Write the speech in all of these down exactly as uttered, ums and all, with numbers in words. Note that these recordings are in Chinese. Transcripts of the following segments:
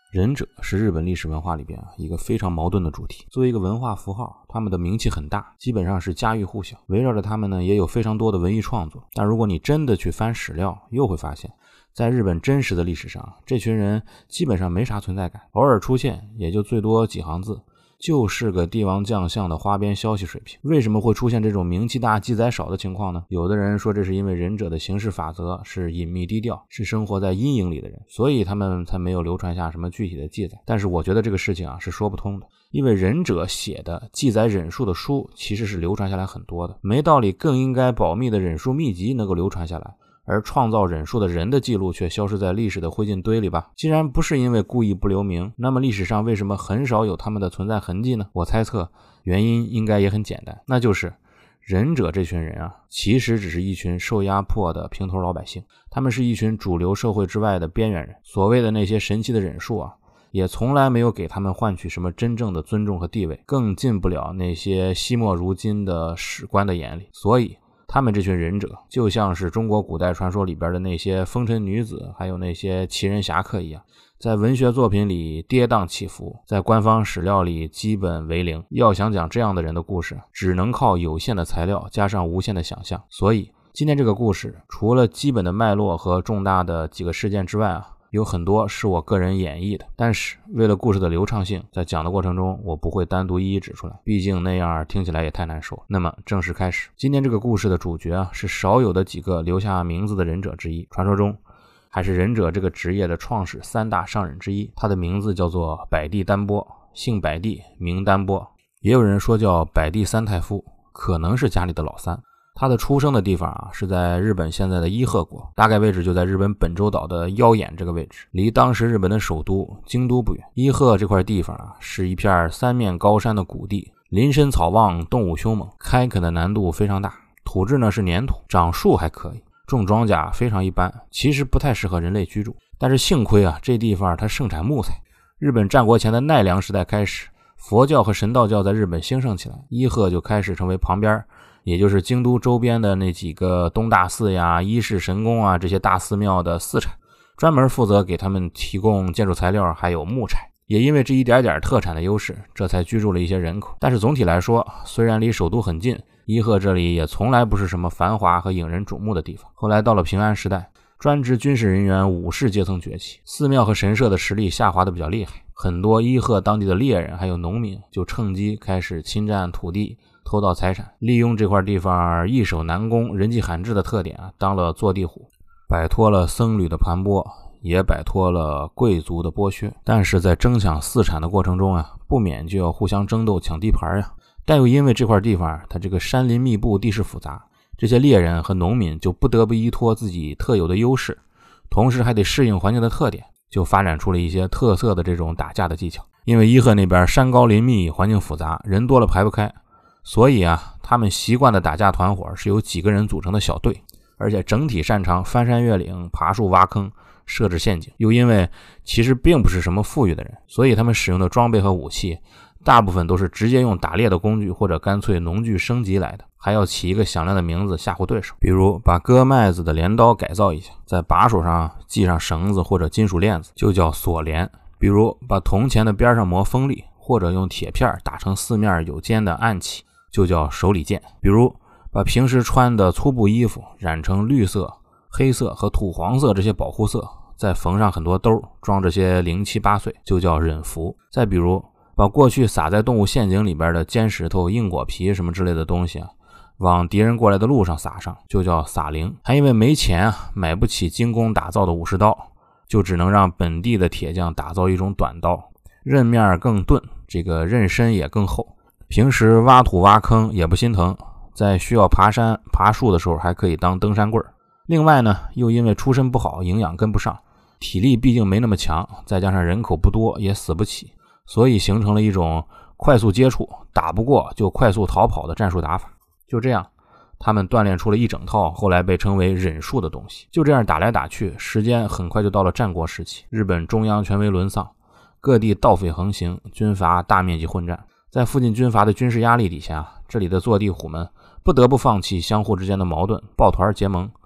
忍者是日本历史文化里边啊一个非常矛盾的主题。作为一个文化符号，他们的名气很大，基本上是家喻户晓。围绕着他们呢，也有非常多的文艺创作。但如果你真的去翻史料，又会发现，在日本真实的历史上，这群人基本上没啥存在感，偶尔出现也就最多几行字，就是个帝王将相的花边消息水平。为什么会出现这种名气大记载少的情况呢？有的人说这是因为忍者的行事法则是隐秘低调，是生活在阴影里的人，所以他们才没有流传下什么具体的记载。但是我觉得这个事情啊是说不通的，因为忍者写的记载忍术的书其实是流传下来很多的，没道理更应该保密的忍术秘籍能够流传下来，而创造忍术的人的记录却消失在历史的灰烬堆里吧？既然不是因为故意不留名，那么历史上为什么很少有他们的存在痕迹呢？我猜测原因应该也很简单，那就是忍者这群人啊，其实只是一群受压迫的平头老百姓，他们是一群主流社会之外的边缘人。所谓的那些神奇的忍术啊，也从来没有给他们换取什么真正的尊重和地位，更进不了那些惜墨如金的史官的眼里。所以他们这群忍者就像是中国古代传说里边的那些风尘女子，还有那些奇人侠客一样，在文学作品里跌宕起伏，在官方史料里基本为零。要想讲这样的人的故事，只能靠有限的材料加上无限的想象。所以今天这个故事除了基本的脉络和重大的几个事件之外啊，有很多是我个人演绎的，但是为了故事的流畅性，在讲的过程中我不会单独一一指出来，毕竟那样听起来也太难受。那么正式开始，今天这个故事的主角啊，是少有的几个留下名字的忍者之一，传说中还是忍者这个职业的创始三大上忍之一。他的名字叫做百地丹波，姓百地，名丹波，也有人说叫百地三太夫，可能是家里的老三。他的出生的地方啊，是在日本现在的伊贺国，大概位置就在日本本州岛的腰眼这个位置，离当时日本的首都京都不远。伊贺这块地方啊，是一片三面高山的谷地，林深草旺，动物凶猛，开垦的难度非常大，土质呢是粘土，长树还可以，种庄稼非常一般，其实不太适合人类居住。但是幸亏啊，这地方它盛产木材。日本战国前的奈良时代开始，佛教和神道教在日本兴盛起来，伊贺就开始成为旁边也就是京都周边的那几个东大寺呀、伊势神宫啊这些大寺庙的寺产，专门负责给他们提供建筑材料还有木柴。也因为这一点点特产的优势，这才居住了一些人口。但是总体来说，虽然离首都很近，伊贺这里也从来不是什么繁华和引人瞩目的地方。后来到了平安时代，专职军事人员武士阶层崛起，寺庙和神社的实力下滑的比较厉害，很多伊贺当地的猎人还有农民就趁机开始侵占土地，偷盗财产，利用这块地方易守难攻、人迹罕至的特点啊，当了坐地虎，摆脱了僧侣的盘剥，也摆脱了贵族的剥削。但是在争抢私产的过程中啊，不免就要互相争斗抢地盘呀。但又因为这块地方它这个山林密布，地势复杂，这些猎人和农民就不得不依托自己特有的优势，同时还得适应环境的特点，就发展出了一些特色的这种打架的技巧。因为伊贺那边山高林密，环境复杂，人多了排不开，所以啊，他们习惯的打架团伙是由几个人组成的小队，而且整体擅长翻山越岭、爬树挖坑、设置陷阱。又因为其实并不是什么富裕的人，所以他们使用的装备和武器大部分都是直接用打猎的工具，或者干脆农具升级来的，还要起一个响亮的名字吓唬对手。比如把割麦子的镰刀改造一下，在把手上系上绳子或者金属链子，就叫锁镰；比如把铜钱的边上磨锋利，或者用铁片打成四面有尖的暗器，就叫手里剑；比如把平时穿的粗布衣服染成绿色、黑色和土黄色这些保护色，再缝上很多兜装这些零七八碎，就叫忍服；再比如把过去撒在动物陷阱里边的尖石头、硬果皮什么之类的东西啊，往敌人过来的路上撒上，就叫撒灵。还因为没钱啊，买不起精工打造的武士刀，就只能让本地的铁匠打造一种短刀，刃面更钝，这个刃身也更厚，平时挖土挖坑也不心疼，在需要爬山爬树的时候还可以当登山棍。另外呢，又因为出身不好，营养跟不上，体力毕竟没那么强，再加上人口不多也死不起，所以形成了一种快速接触，打不过就快速逃跑的战术打法。就这样他们锻炼出了一整套后来被称为忍术的东西。就这样打来打去，时间很快就到了战国时期，日本中央权威沦丧，各地盗匪横行，军阀大面积混战。在附近军阀的军事压力底下，这里的坐地虎们不得不放弃相互之间的矛盾，抱团结盟，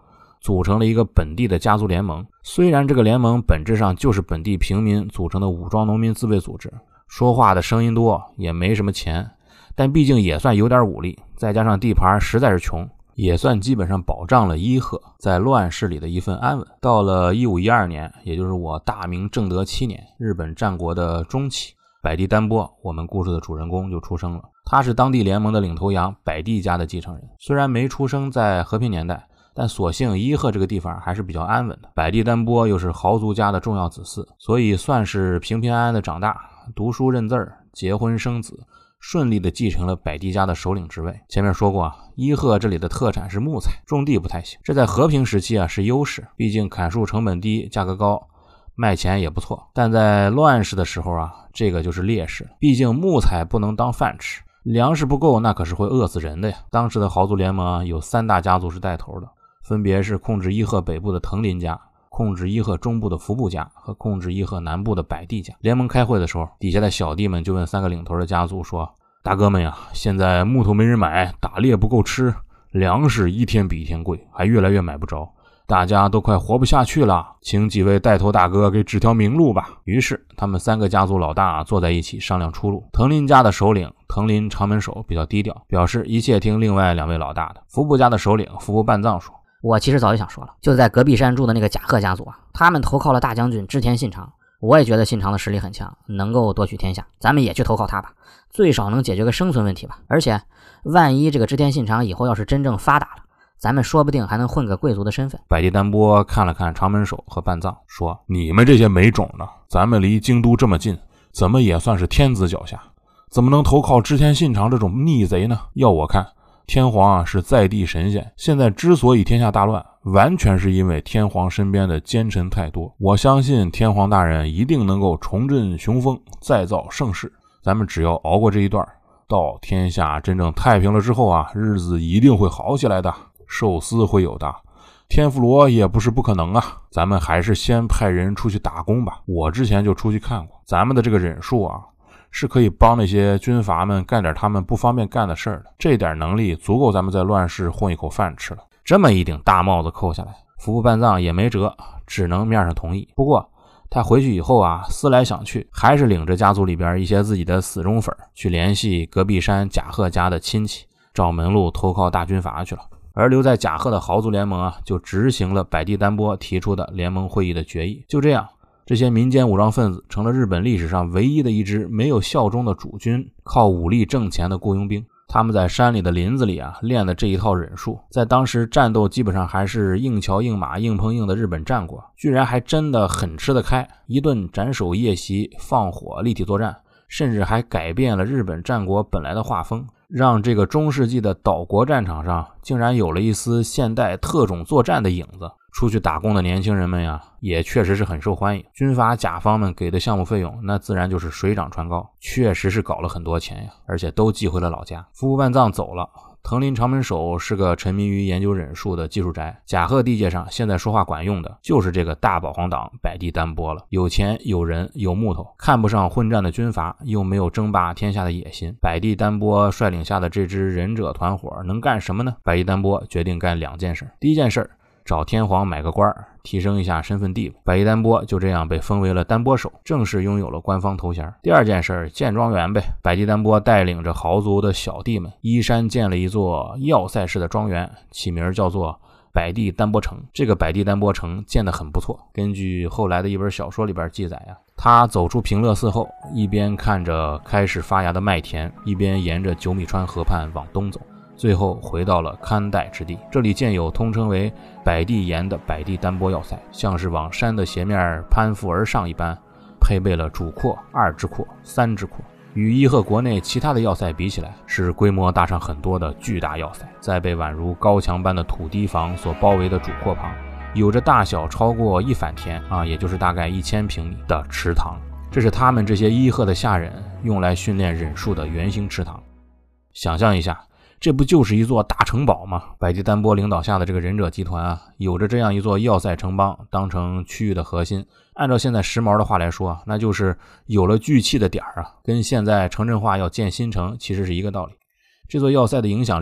组成了一个本地的家族联盟。虽然这个联盟本质上就是本地平民组成的武装农民自卫组织，说话的声音多，也没什么钱，但毕竟也算有点武力，再加上地盘实在是穷，也算基本上保障了伊贺在乱世里的一份安稳。到了一五一二年，也就是我大明正德七年，日本战国的中期，百地丹波，我们故事的主人公就出生了。他是当地联盟的领头羊百地家的继承人，虽然没出生在和平年代，但所幸伊贺这个地方还是比较安稳的。百地丹波又是豪族家的重要子嗣，所以算是平平安安的长大，读书认字儿，结婚生子，顺利的继承了百地家的首领职位。前面说过啊，伊贺这里的特产是木材，种地不太行，这在和平时期啊是优势，毕竟砍树成本低，价格高，卖钱也不错。但在乱世的时候啊，这个就是劣势，毕竟木材不能当饭吃，粮食不够那可是会饿死人的呀。当时的豪族联盟啊，有三大家族是带头的，分别是控制伊贺北部的藤林家，控制伊贺中部的服部家和控制伊贺南部的百地家。联盟开会的时候，底下的小弟们就问三个领头的家族说，大哥们呀，现在木头没人买，打猎不够吃，粮食一天比一天贵，还越来越买不着，大家都快活不下去了，请几位带头大哥给指条明路吧。于是他们三个家族老大坐在一起商量出路。藤林家的首领藤林长门守比较低调，表示一切听另外两位老大的。服部家的首领服部半藏说， 我其实早就想说了，就在隔壁山住的那个甲贺家族啊，他们投靠了大将军织田信长，我也觉得信长的实力很强，能够夺取天下，咱们也去投靠他吧，最少能解决个生存问题吧。而且万一这个织田信长以后要是真正发达了，咱们说不定还能混个贵族的身份。 百地丹波看了看长门守和半藏，说，你们这些没种的，咱们离京都这么近，怎么也算是天子脚下，怎么能投靠织田信长这种逆贼呢？要我看，天皇啊是在地神仙，现在之所以天下大乱，完全是因为天皇身边的奸臣太多。我相信天皇大人一定能够重振雄风，再造盛世。咱们只要熬过这一段，到天下真正太平了之后啊，日子一定会好起来的，寿司会有的，天妇罗也不是不可能啊。咱们还是先派人出去打工吧。我之前就出去看过，咱们的这个忍术啊，是可以帮那些军阀们干点他们不方便干的事儿的，这点能力足够咱们在乱世混一口饭吃了。这么一顶大帽子扣下来，服部半藏也没辙，只能面上同意。不过他回去以后啊，思来想去，还是领着家族里边一些自己的死忠粉去联系隔壁山甲贺家的亲戚，找门路投靠大军阀去了。而留在甲贺的豪族联盟啊，就执行了百地丹波提出的联盟会议的决议。就这样，这些民间武装分子成了日本历史上唯一的一支没有效忠的主军，靠武力挣钱的雇佣兵。他们在山里的林子里啊练的这一套忍术，在当时战斗基本上还是硬桥硬马硬碰硬的日本战国，居然还真的很吃得开，一顿斩首夜袭放火立体作战，甚至还改变了日本战国本来的画风，让这个中世纪的岛国战场上竟然有了一丝现代特种作战的影子。出去打工的年轻人们呀，也确实是很受欢迎。军阀甲方们给的项目费用，那自然就是水涨船高，确实是搞了很多钱呀，而且都寄回了老家。服部半藏走了，藤林长门守是个沉迷于研究忍术的技术宅。甲贺地界上现在说话管用的就是这个大保皇党百地丹波了，有钱有人有木头，看不上混战的军阀，又没有争霸天下的野心。百地丹波率领下的这支忍者团伙能干什么呢？百地丹波决定干两件事。第一件事，找天皇买个官，提升一下身份地位。百地丹波就这样被封为了丹波守，正式拥有了官方头衔。第二件事，建庄园呗。百地丹波带领着豪族的小弟们，依山建了一座要塞式的庄园，起名叫做百地丹波城。这个百地丹波城建得很不错，根据后来的一本小说里边记载啊，他走出平乐寺后，一边看着开始发芽的麦田，一边沿着九米川河畔往东走，最后回到了勘代之地。这里建有通称为百地岩的百地丹波要塞，像是往山的斜面攀附而上一般，配备了主廓、二支廓、三支廓。与伊贺国内其他的要塞比起来，是规模大上很多的巨大要塞。在被宛如高墙般的土堤防所包围的主廓旁，有着大小超过一反田啊，也就是大概一千平米的池塘。这是他们这些伊贺的下人用来训练忍术的圆形池塘。想象一下，这不就是一座大城堡吗？百地丹波领导下的这个忍者集团啊，有着这样一座要塞城邦当成区域的核心。按照现在时髦的话来说，那就是有了聚气的点儿啊，跟现在城镇化要建新城其实是一个道理。这座要塞的影响力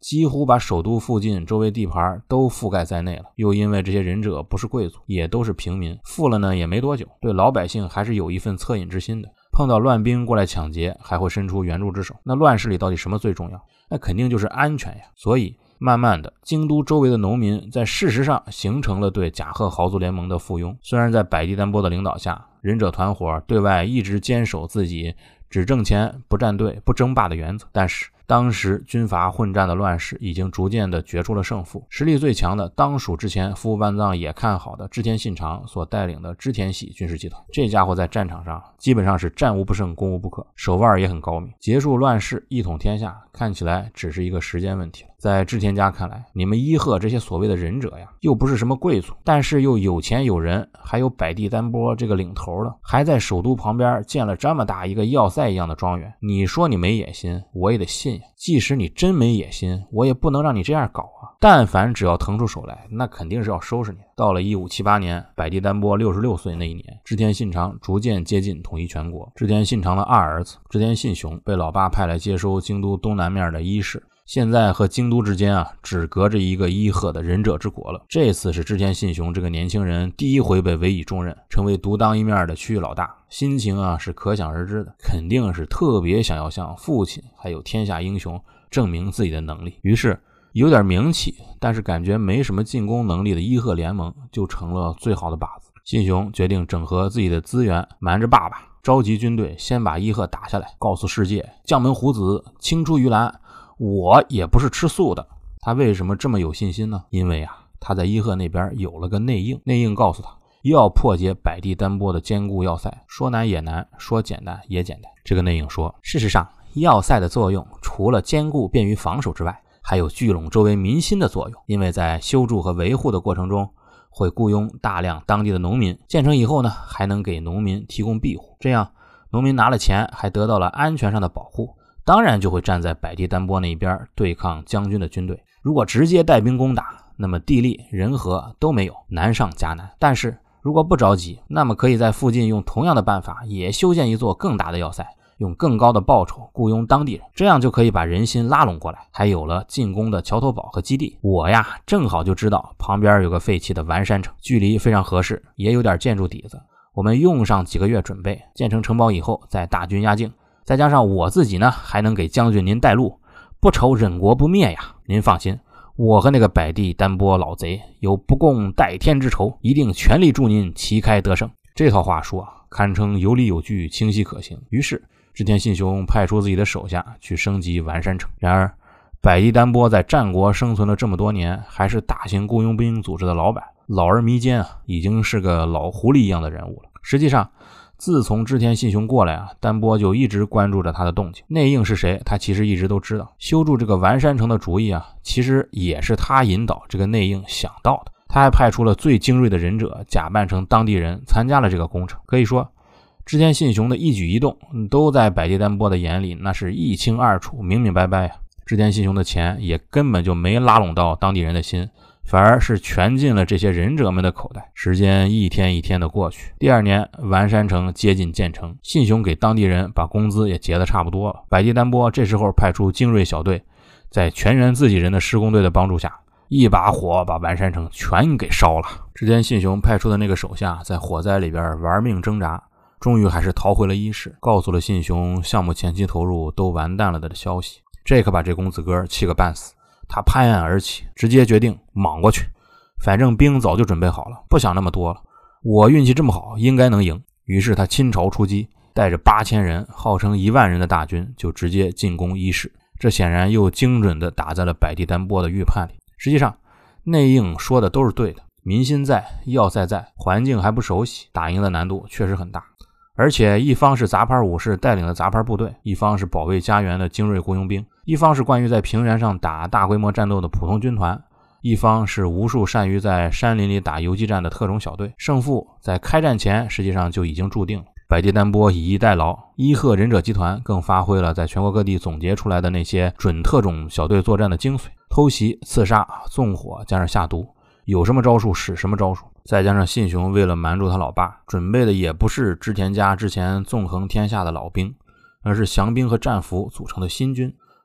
几乎把首都附近周围地盘都覆盖在内了。又因为这些忍者不是贵族，也都是平民，富了呢也没多久，对老百姓还是有一份恻隐之心的。碰到乱兵过来抢劫，还会伸出援助之手。那乱世里到底什么最重要？那肯定就是安全呀。所以慢慢的，京都周围的农民在事实上形成了对甲贺豪族联盟的附庸。虽然在百地丹波的领导下，忍者团伙对外一直坚守自己只挣钱不站队不争霸的原则，但是当时军阀混战的乱世已经逐渐的决出了胜负。实力最强的当属之前福万藏也看好的织田信长所带领的织田系军事集团。这家伙在战场上基本上是战无不胜攻无不克，手腕也很高明，结束乱世一统天下看起来只是一个时间问题了。在织田家看来，你们伊贺这些所谓的忍者呀，又不是什么贵族，但是又有钱有人，还有百地丹波这个领头的，还在首都旁边建了这么大一个要塞一样的庄园。你说你没野心，我也得信呀。即使你真没野心，我也不能让你这样搞啊。但凡只要腾出手来，那肯定是要收拾你的。到了一五七八年，百地丹波六十六岁那一年，织田信长逐渐接近统一全国。织田信长的二儿子织田信雄被老爸派来接收京都东南面的伊势。现在和京都之间啊，只隔着一个伊贺的忍者之国了。这次是织田信雄这个年轻人第一回被委以重任，成为独当一面的区域老大，心情啊是可想而知的，肯定是特别想要向父亲还有天下英雄证明自己的能力。于是有点名气但是感觉没什么进攻能力的伊贺联盟就成了最好的靶子。信雄决定整合自己的资源，瞒着爸爸召集军队，先把伊贺打下来，告诉世界将门虎子青出于蓝，我也不是吃素的。他为什么这么有信心呢？因为啊，他在伊贺那边有了个内应，内应告诉他要破解百地丹波的坚固要塞，说难也难，说简单也简单。这个内应说，事实上要塞的作用除了坚固便于防守之外，还有聚拢周围民心的作用。因为在修筑和维护的过程中，会雇佣大量当地的农民，建成以后呢，还能给农民提供庇护，这样农民拿了钱还得到了安全上的保护，当然就会站在百地丹波那一边对抗将军的军队。如果直接带兵攻打，那么地利人和都没有，难上加难。但是如果不着急，那么可以在附近用同样的办法也修建一座更大的要塞，用更高的报酬雇佣当地人，这样就可以把人心拉拢过来，还有了进攻的桥头堡和基地。我呀正好就知道旁边有个废弃的丸山城，距离非常合适，也有点建筑底子，我们用上几个月准备，建成城堡以后再大军压境，再加上我自己呢还能给将军您带路，不愁忍国不灭呀。您放心，我和那个百地丹波老贼有不共戴天之仇，一定全力助您旗开得胜。这套话术啊，堪称有理有据，清晰可行。于是织田信雄派出自己的手下去升级丸山城。然而百地丹波在战国生存了这么多年，还是大型雇佣兵组织的老板，老而弥坚啊，已经是个老狐狸一样的人物了。实际上自从织田信雄过来啊，丹波就一直关注着他的动静。内应是谁，他其实一直都知道。修筑这个丸山城的主意啊，其实也是他引导这个内应想到的。他还派出了最精锐的忍者，假扮成当地人参加了这个工程。可以说织田信雄的一举一动都在百地丹波的眼里那是一清二楚，明明白白啊。织田信雄的钱也根本就没拉拢到当地人的心，反而是全进了这些忍者们的口袋。时间一天一天的过去，第二年丸山城接近建成，信雄给当地人把工资也结得差不多了。百地丹波这时候派出精锐小队，在全员自己人的施工队的帮助下，一把火把丸山城全给烧了。织田信雄派出的那个手下在火灾里边玩命挣扎，终于还是逃回了伊势，告诉了信雄项目前期投入都完蛋了的消息。这可把这公子哥气个半死，他拍案而起，直接决定莽过去。反正兵早就准备好了，不想那么多了，我运气这么好，应该能赢。于是他倾巢出击，带着八千人号称一万人的大军就直接进攻伊势。这显然又精准地打在了百地丹波的预判里。实际上内应说的都是对的，民心在，要塞在，环境还不熟悉，打赢的难度确实很大。而且一方是杂牌武士带领的杂牌部队，一方是保卫家园的精锐雇佣兵，一方是惯于在平原上打大规模战斗的普通军团，一方是无数善于在山林里打游击战的特种小队。胜负在开战前实际上就已经注定了。百地丹波以逸待劳，伊贺忍者集团更发挥了在全国各地总结出来的那些准特种小队作战的精髓，偷袭、刺杀、纵火加上下毒，有什么招数使什么招数。再加上信雄为了瞒住他老爸，准备的也不是织田家之前纵横天下的老兵，而是降兵和战俘组成的新军。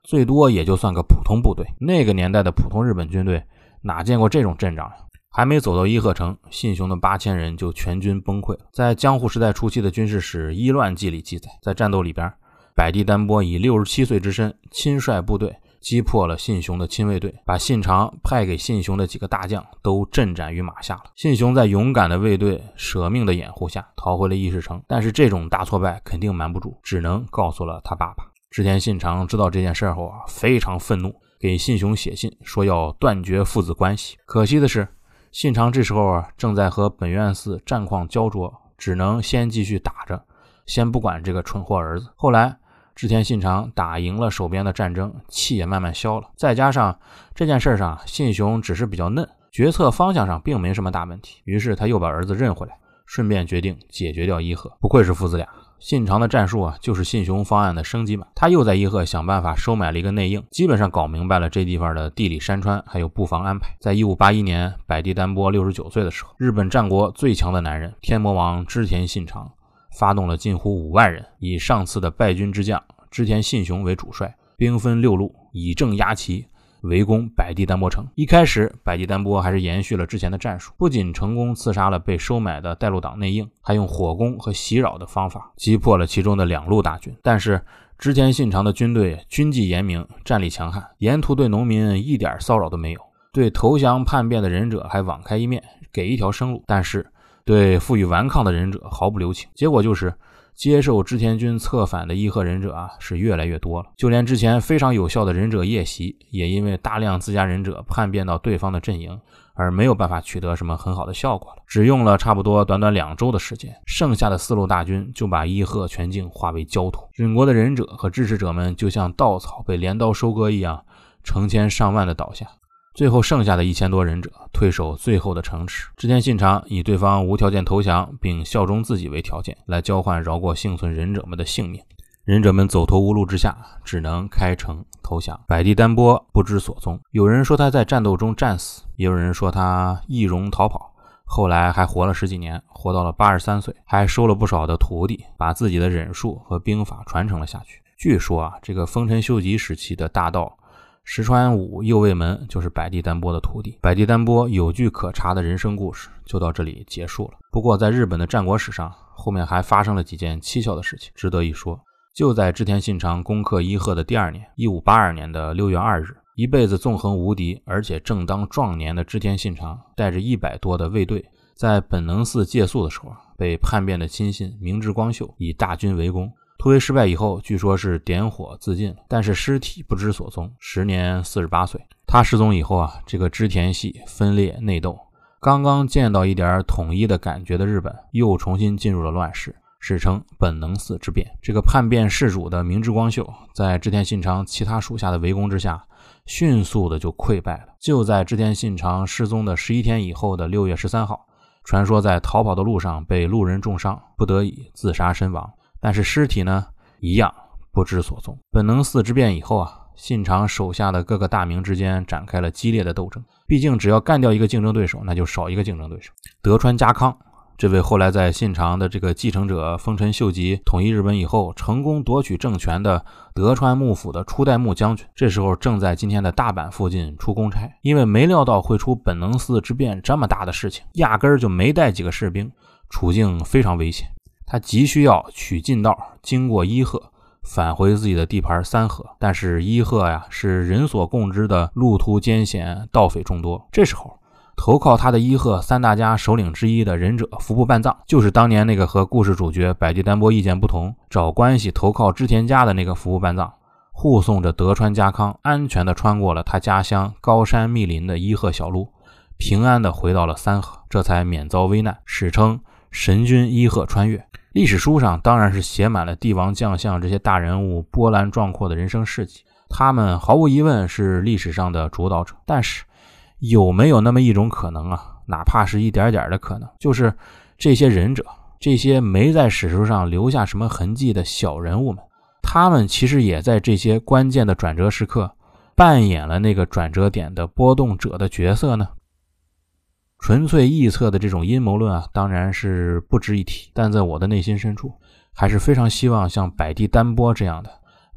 最多也就算个普通部队。那个年代的普通日本军队哪见过这种阵仗呀？还没走到伊贺城，信雄的八千人就全军崩溃了。在江户时代初期的军事史《伊乱记》里记载，在战斗里边，百地丹波以六十七岁之身亲率部队击破了信雄的亲卫队，把信长派给信雄的几个大将都阵斩于马下了。信雄在勇敢的卫队舍命的掩护下逃回了伊势城，但是这种大挫败肯定瞒不住，只能告诉了他爸爸。织田信长知道这件事后啊，非常愤怒，给信雄写信说要断绝父子关系。可惜的是，信长这时候啊正在和本愿寺战况焦灼，只能先继续打着，先不管这个蠢货儿子。后来织田信长打赢了手边的战争，气也慢慢消了，再加上这件事上信雄只是比较嫩，决策方向上并没什么大问题，于是他又把儿子认回来，顺便决定解决掉伊贺。不愧是父子俩，信长的战术啊就是信雄方案的升级版。他又在伊贺想办法收买了一个内应，基本上搞明白了这地方的地理山川还有布防安排。在一五八一年百地丹波六十九岁的时候，日本战国最强的男人天魔王织田信长发动了近乎五万人，以上次的败军之将织田信雄为主帅，兵分六路，以正压旗，围攻百地丹波城。一开始百地丹波还是延续了之前的战术，不仅成功刺杀了被收买的带路党内应，还用火攻和袭扰的方法击破了其中的两路大军。但是织田信长的军队军纪严明，战力强悍，沿途对农民一点骚扰都没有，对投降叛变的忍者还网开一面，给一条生路，但是对负隅顽抗的忍者毫不留情。结果就是接受织田军策反的伊贺忍者啊是越来越多了，就连之前非常有效的忍者夜袭也因为大量自家忍者叛变到对方的阵营而没有办法取得什么很好的效果了。只用了差不多短短两周的时间，剩下的四路大军就把伊贺全境化为焦土。忍国的忍者和支持者们就像稻草被镰刀收割一样，成千上万的倒下。最后剩下的一千多忍者退守最后的城池，织田信长以对方无条件投降并效忠自己为条件，来交换饶过幸存忍者们的性命。忍者们走投无路之下，只能开城投降。百地丹波不知所踪，有人说他在战斗中战死，也有人说他易容逃跑，后来还活了十几年，活到了八十三岁，还收了不少的徒弟，把自己的忍术和兵法传承了下去。据说啊，这个丰臣秀吉时期的大盗石川五右卫门就是百地丹波的徒弟。百地丹波有据可查的人生故事就到这里结束了。不过在日本的战国史上，后面还发生了几件蹊跷的事情值得一说。就在织田信长攻克伊贺的第二年，一五八二年的六月二日，一辈子纵横无敌而且正当壮年的织田信长带着一百多的卫队在本能寺借宿的时候，被叛变的亲信明智光秀以大军围攻。突围失败以后，据说是点火自尽了，但是尸体不知所踪，时年四十八岁。他失踪以后啊，这个织田系分裂内斗，刚刚见到一点统一的感觉的日本又重新进入了乱世，史称本能寺之变。这个叛变世主的明智光秀在织田信长其他属下的围攻之下，迅速的就溃败了。就在织田信长失踪的十一天以后的六月十三号，传说在逃跑的路上被路人重伤，不得已自杀身亡。但是尸体呢，一样不知所踪。本能寺之变以后啊，信长手下的各个大名之间展开了激烈的斗争。毕竟只要干掉一个竞争对手，那就少一个竞争对手。德川家康这位后来在信长的这个继承者丰臣秀吉统一日本以后成功夺取政权的德川幕府的初代幕将军，这时候正在今天的大阪附近出公差。因为没料到会出本能寺之变这么大的事情，压根儿就没带几个士兵，处境非常危险。他急需要取近道，经过伊贺返回自己的地盘三河，但是伊贺呀是人所共知的路途艰险，盗匪众多。这时候投靠他的伊贺三大家首领之一的忍者服部半藏，就是当年那个和故事主角百地丹波意见不同，找关系投靠织田家的那个服部半藏，护送着德川家康安全地穿过了他家乡高山密林的伊贺小路，平安地回到了三河，这才免遭危难，史称神君伊贺穿越。历史书上当然是写满了帝王将相这些大人物波澜壮阔的人生事迹，他们毫无疑问是历史上的主导者。但是有没有那么一种可能啊，哪怕是一点点的可能，就是这些忍者，这些没在史书上留下什么痕迹的小人物们，他们其实也在这些关键的转折时刻扮演了那个转折点的波动者的角色呢？纯粹臆测的这种阴谋论啊，当然是不值一提，但在我的内心深处还是非常希望像百地丹波这样的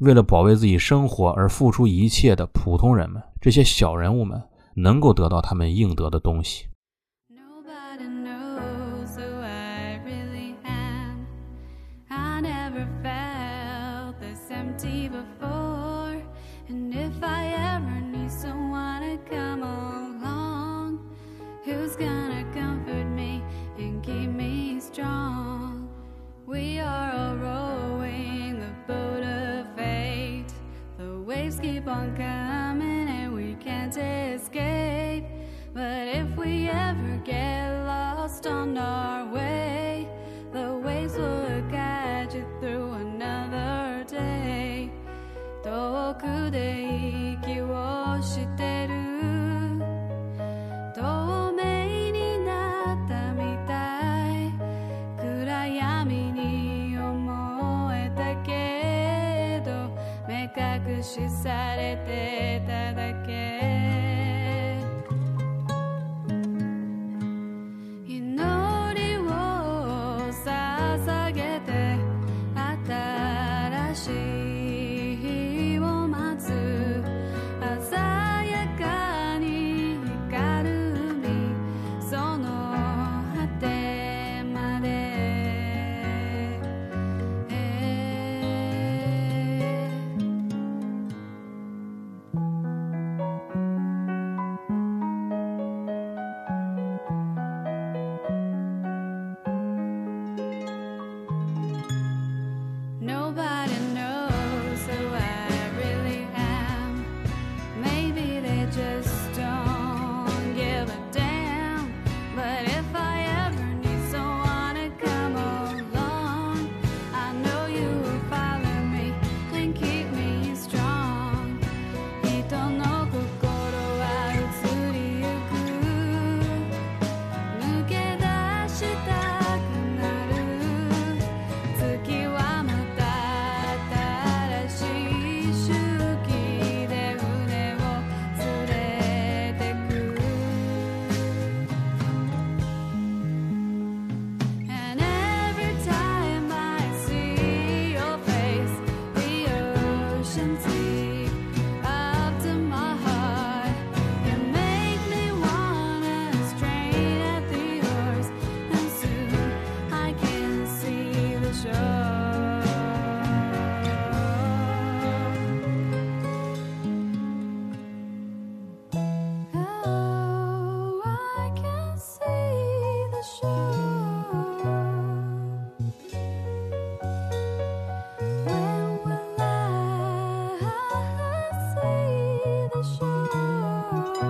为了保卫自己生活而付出一切的普通人们，这些小人物们能够得到他们应得的东西。 Keep on coming and we can't escape, but if we ever get lost on our way, the waves will guide you through another day. 遠くで息をしてる透明になったみたい、暗闇に思えたけど目隠しされてただけ。祈りを捧げて新しい日を待つ、鮮やかに光る海、その果てまで。Nobody knows who I really am. Maybe they just don't give a damn. But if I ever need someone to come along, I know you will follow me and keep me strong. 人の心は移りゆく、抜け出したくなる。月はまた新しい周期で船を連れてく。And every time I see your face, the ocean seep up to my heart. You make me wanna strain at the oars, and soon I can see the shore. Oh, I can see the shore. When will I see the shore?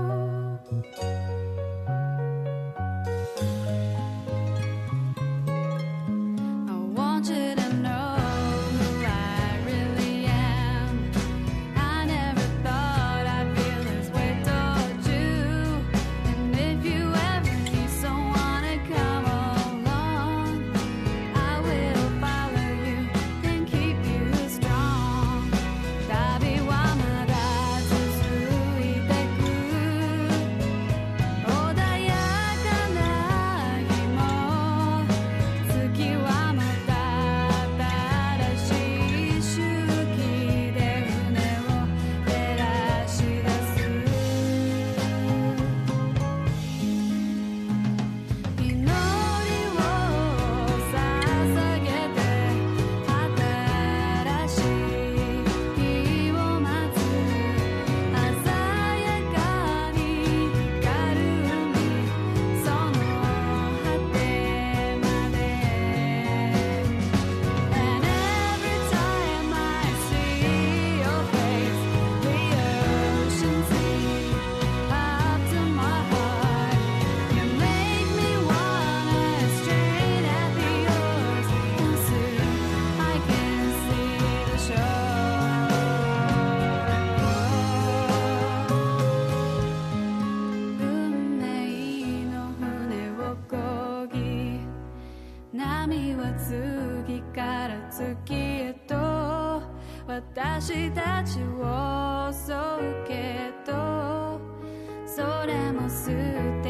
I want you to know who I really am. I never thought I'd feel this way towards you. And if you ever need someone to come along, I will follow you and keep you strong. 旅はまだ続いてく。穏やかな日も、月はまた新しい周期で船を照らし出す。祈りを捧げて新しい日を待つ、鮮やかに光る海、その果てまで。And every time I see your face, the ocean seep up to my heart. You make me wanna strain at the oars, and soon I can see the shore. 運命の船を漕ぎ、波は次から次へと私たちを襲うけど、それも捨て